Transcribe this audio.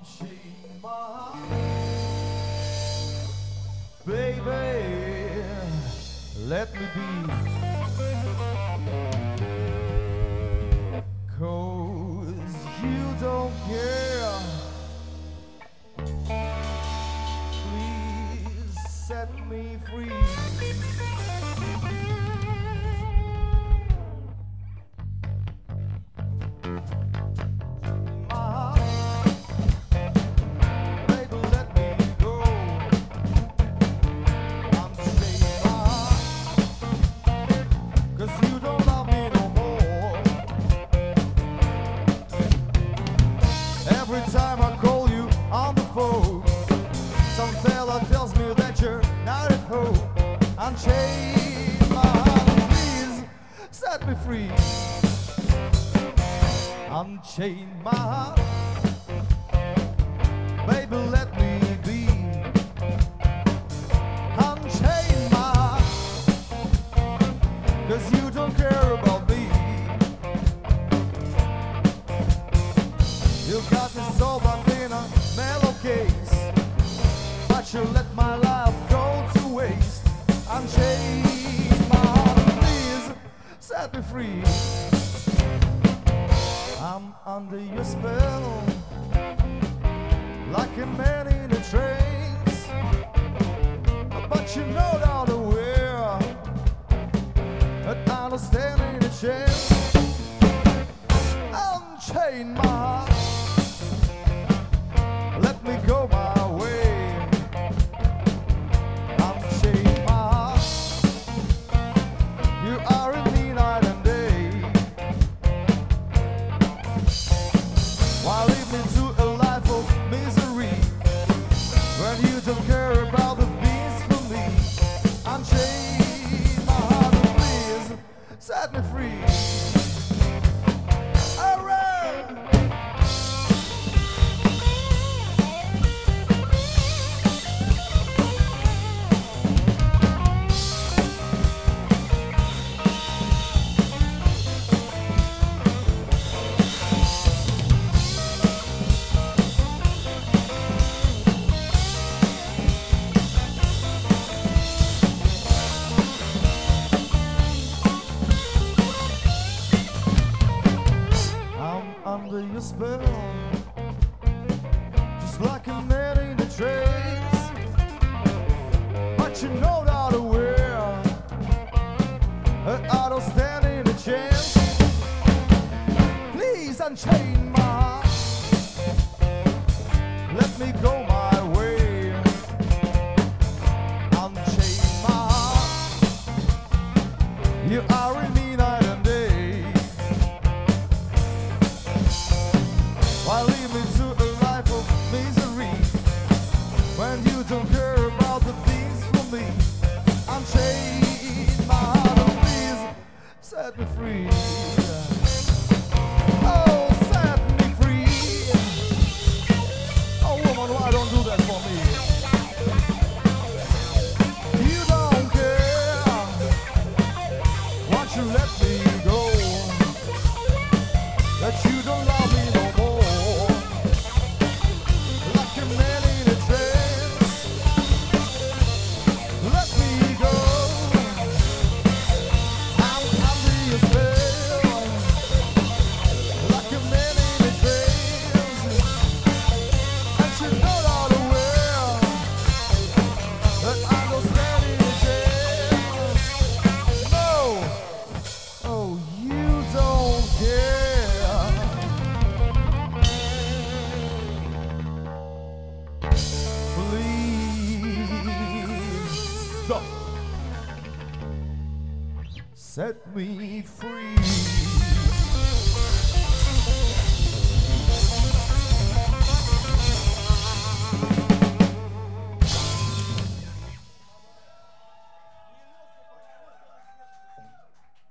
unchain my heart. Baby, let me be. 'Cause you don't care. Please set me free. Every time I call you on the phone, some fella tells me that you're not at home. Unchain my heart, please set me free. Unchain my heart, baby, let me be. Unchain my heart, 'cause you don't care about me. You got me sold up in a mellow case, but you let my life go to waste. Unchain my heart, please set me free. I'm under your spell, like a man in a trance. But you know down the way that I don't stand in a chance. Unchain my heart, let me go my way. Unchain my heart, you are in me night and day. Why lead me to a life of misery when you don't care about the things for me? Unchain my heart, please set me free. Under your spell, just like a man in a trance. But you know that I don't stand in a chance. Please unchain my heart, let me go my way. Unchain my heart, you are in me night and day. Why lead me to a life of misery when you don't care about the things for me? Unchain my heart, oh, please set me free. Oh, set me free. Oh, woman, why don't do that for me? You don't care. Won't you let me go? That you don't love me no more. Set me free.